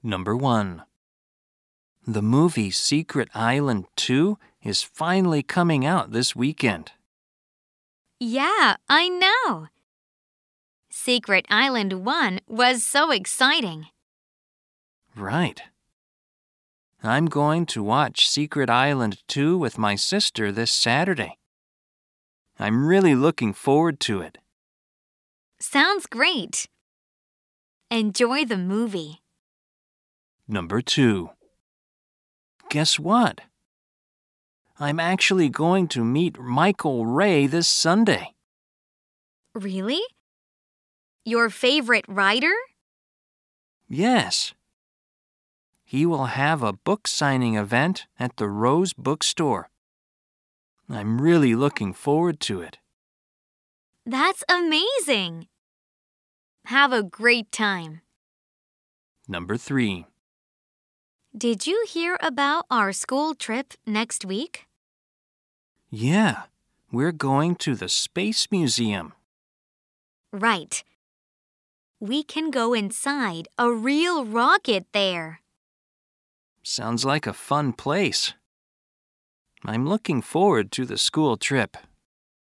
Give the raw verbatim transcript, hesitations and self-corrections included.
Number one. The movie Secret Island two is finally coming out this weekend. Yeah, I know. Secret Island one was so exciting. Right. I'm going to watch Secret Island two with my sister this Saturday. I'm really looking forward to it. Sounds great. Enjoy the movie. Number two. Guess what? I'm actually going to meet Michael Ray this Sunday. Really? Your favorite writer? Yes. He will have a book signing event at the Rose Bookstore. I'm really looking forward to it. That's amazing. Have a great time. Number three. Did you hear about our school trip next week? Yeah, we're going to the Space Museum. Right. We can go inside a real rocket there. Sounds like a fun place. I'm looking forward to the school trip.